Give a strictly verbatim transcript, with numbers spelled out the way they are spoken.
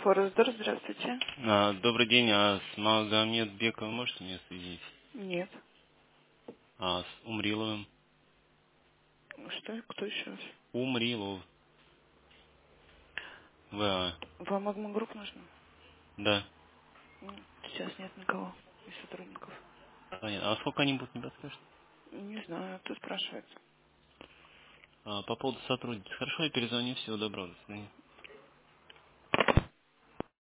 Форестдор, здравствуйте. А, добрый день, а с Магомедбековым можете меня соединить? Нет. А с Умриловым? Что? Кто еще раз? Умрилов. ВА. Вам Агмагрупп нужно? Да. М, Сейчас нет никого из сотрудников. Понятно. А сколько они будут, не подскажете? Не знаю, кто спрашивает. А, по поводу сотрудницы. Хорошо, я перезвоню. Всего доброго. До свидания.